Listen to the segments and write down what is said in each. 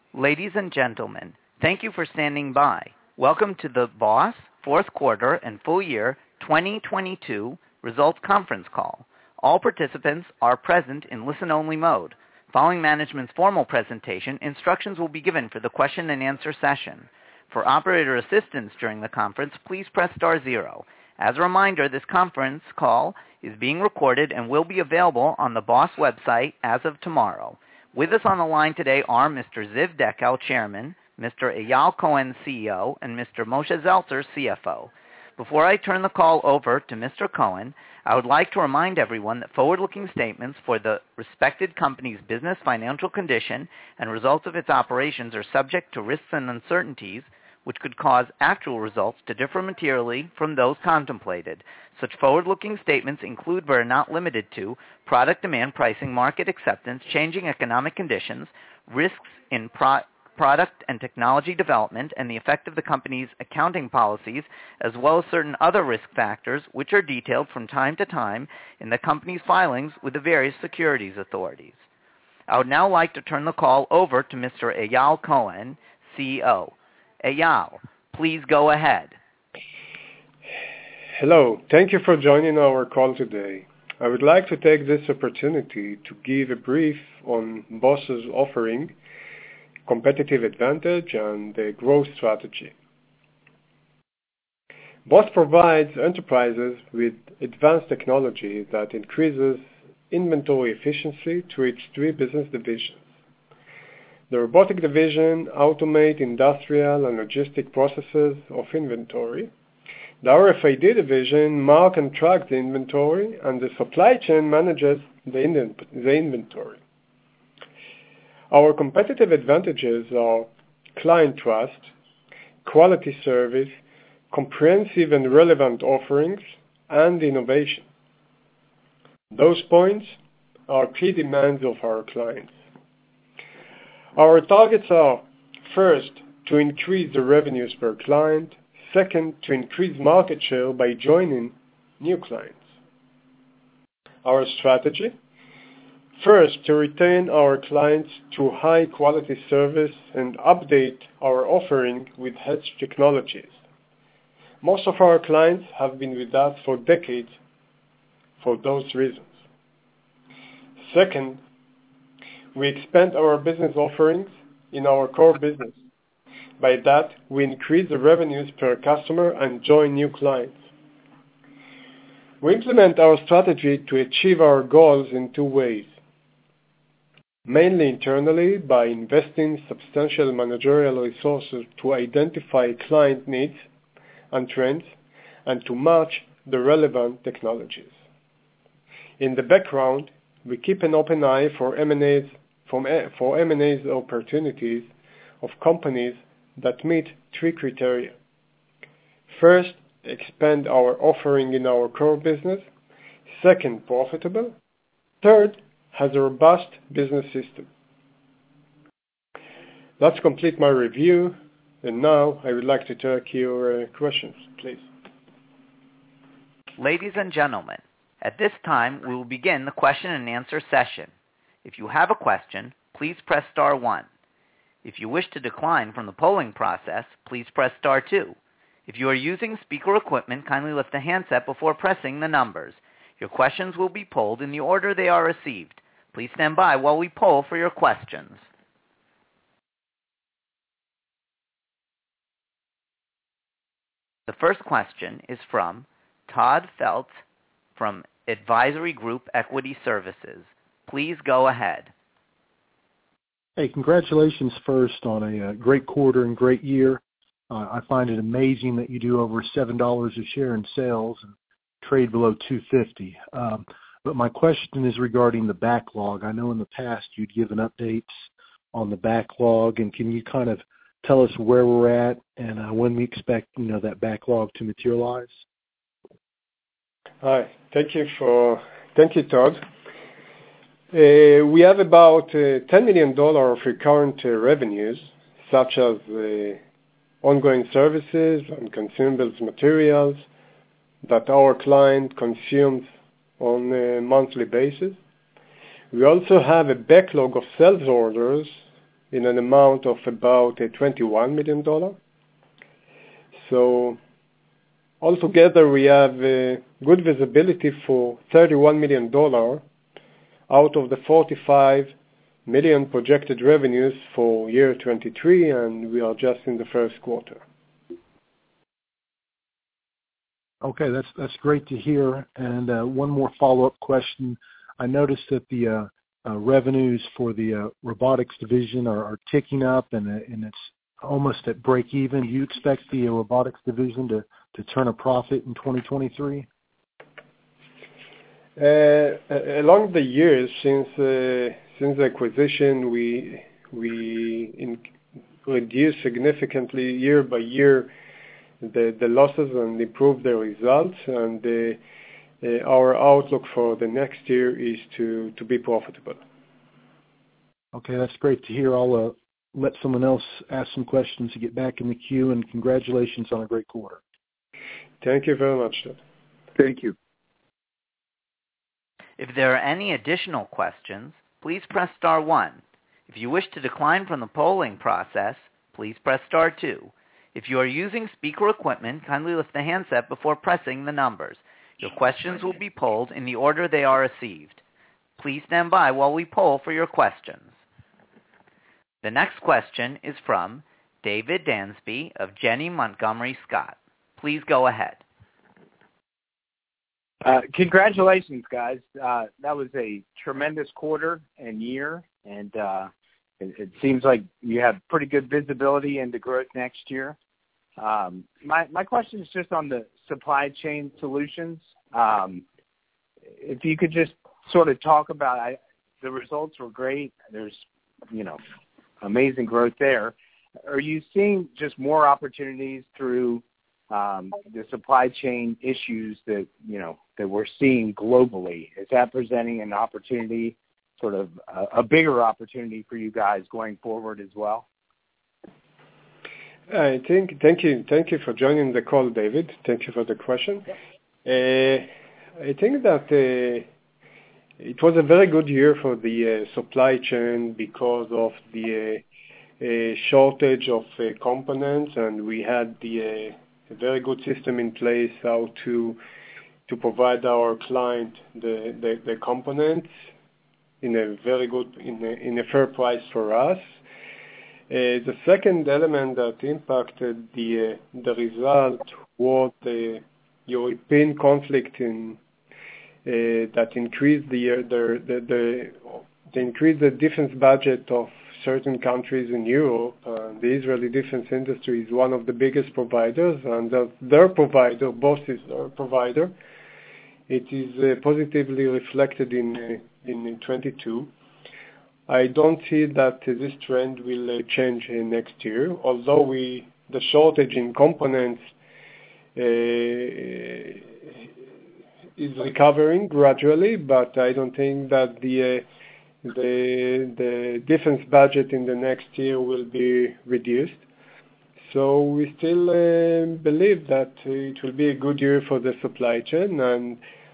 Ladies and gentlemen, thank you for standing by. Welcome to the BOS fourth quarter and full year 2022 results conference call. All participants are present in listen-only mode. Following management's formal presentation, instructions will be given for the question and answer session. For operator assistance during the conference, please press star 0. As a reminder, this conference call is being recorded and will be available on the BOS website as of tomorrow. With us on the line today are Mr. Ziv Dekel, Chairman, Mr. Eyal Cohen, CEO, and Mr. Moshe Zeltzer, CFO. Before I turn the call over to Mr. Cohen, I would like to remind everyone that forward-looking statements for the respected company's business, financial condition, and results of its operations are subject to risks and uncertainties, which could cause actual results to differ materially from those contemplated. Such forward-looking statements include but are not limited to product demand, pricing, market acceptance, changing economic conditions, risks in product and technology development, and the effect of the company's accounting policies, as well as certain other risk factors, which are detailed from time to time in the company's filings with the various securities authorities. I would now like to turn the call over to Mr. Eyal Cohen, CEO. Eyal, please go ahead. Hello, thank you for joining our call today. I would like to take this opportunity to give a brief on BOS's offering, competitive advantage, and the growth strategy. BOS provides enterprises with advanced technology that increases inventory efficiency through its 3 business divisions. The robotic division automates industrial and logistic processes of inventory. The RFID division marks and tracks the inventory, and the supply chain manages the inventory. Our competitive advantages are client trust, quality service, comprehensive and relevant offerings, and innovation. Those points are key demands of our clients. Our targets are, first, to increase the revenues per client. Second, to increase market share by joining new clients. Our strategy, first, to retain our clients through high-quality service and update our offering with edge technologies. Most of our clients have been with us for decades for those reasons. Second, we expand our business offerings in our core business. By that, we increase the revenues per customer and join new clients. We implement our strategy to achieve our goals in 2 ways. Mainly internally, by investing substantial managerial resources to identify client needs and trends and to match the relevant technologies. In the background, we keep an open eye for M&As opportunities of companies that meet 3 criteria. First, expand our offering in our core business. Second, profitable. Third, has a robust business system. That's complete my review, and now I would like to take your questions, please. Ladies and gentlemen, at this time we will begin the question and answer session. If you have a question, please press star 1. If you wish to decline from the polling process, please press star 2. If you are using speaker equipment, kindly lift the handset before pressing the numbers. Your questions will be polled in the order they are received. Please stand by while we poll for your questions. The first question is from Todd Feltz from Advisory Group Equity Services. Please go ahead. Hey, congratulations first on a great quarter and great year. I find it amazing that you do over $7 a share in sales and trade below $2.50. But my question is regarding the backlog. I know in the past you'd given updates on the backlog, and can you kind of tell us where we're at and when we expect that backlog to materialize? Hi, thank you, Todd. We have about $10 million of recurrent revenues, such as ongoing services and consumables materials that our client consumes on a monthly basis. We also have a backlog of sales orders in an amount of about $21 million. So altogether, we have good visibility for $31 million out of the $45 million projected revenues for year 23, and we are just in the first quarter. Okay, that's great to hear. And one more follow-up question. I noticed that the revenues for the robotics division are ticking up, and it's almost at break even. Do you expect the robotics division to turn a profit in 2023? Along the years since the acquisition, we reduced significantly year by year the losses and improve the results. And our outlook for the next year is to be profitable. Okay, that's great to hear. I'll let someone else ask some questions to get back in the queue, and congratulations on a great quarter. Thank you very much, Todd. Thank you. If there are any additional questions, please press star 1. If you wish to decline from the polling process, please press star 2. If you are using speaker equipment, kindly lift the handset before pressing the numbers. Your questions will be polled in the order they are received. Please stand by while we poll for your questions. The next question is from David Dansby of Janney Montgomery Scott. Please go ahead. Congratulations, guys. That was a tremendous quarter and year, and it seems like you have pretty good visibility into growth next year. My question is just on the supply chain solutions. If you could just sort of talk about the results were great. There's, amazing growth there. Are you seeing just more opportunities through the supply chain issues that we're seeing globally? Is that presenting an opportunity, sort of a bigger opportunity for you guys going forward as well? Thank you for joining the call, David. Thank you for the question. I think that it was a very good year for the supply chain because of the shortage of components, and we had a very good system in place how to provide our client the components in a fair price for us. The second element that impacted the result was the European conflict that increased the defense budget of certain countries in Europe. The Israeli defense industry is one of the biggest providers, and their provider, BOS is their provider. It is positively reflected in 22. I don't see that this trend will change next year, although the shortage in components is recovering gradually, but I don't think that the defense budget in the next year will be reduced. So we still believe that it will be a good year for the supply chain, and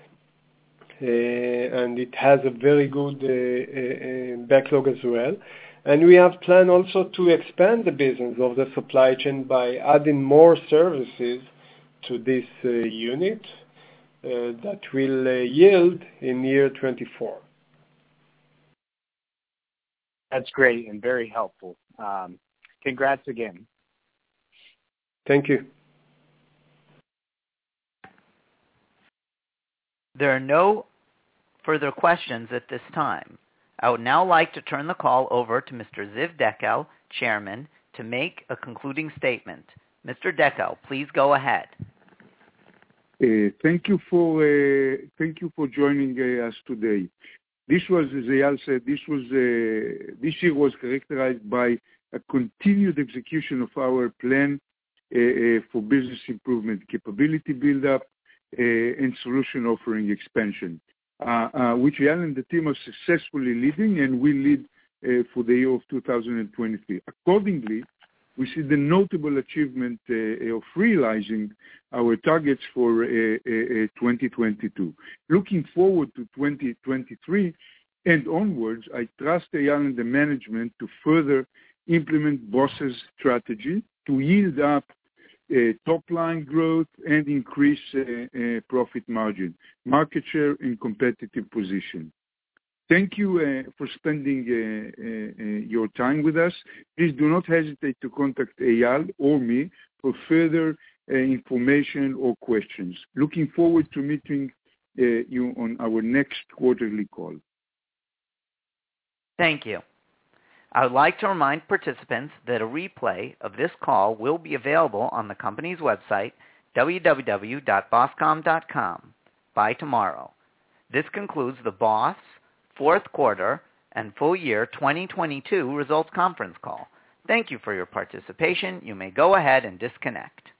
it has a very good backlog as well. And we have planned also to expand the business of the supply chain by adding more services to this unit that will yield in year 24. That's great and very helpful. Congrats again. Thank you. There are no further questions at this time. I would now like to turn the call over to Mr. Ziv Dekel, Chairman, to make a concluding statement. Mr. Dekel, please go ahead. Thank you for joining us today. This was, as Eyal said, this year was characterized by a continued execution of our plan for business improvement, capability build-up, and solution offering expansion, which Eyal and the team are successfully leading and will lead for the year of 2023. Accordingly, we see the notable achievement of realizing our targets for 2022. Looking forward to 2023, and onwards, I trust Eyal and the management to further implement BOS's strategy to yield up top-line growth and increase profit margin, market share, and competitive position. Thank you for spending your time with us. Please do not hesitate to contact Eyal or me for further information or questions. Looking forward to meeting you on our next quarterly call. Thank you. I would like to remind participants that a replay of this call will be available on the company's website, www.boscom.com, by tomorrow. This concludes the BOS fourth quarter and full year 2022 results conference call. Thank you for your participation. You may go ahead and disconnect.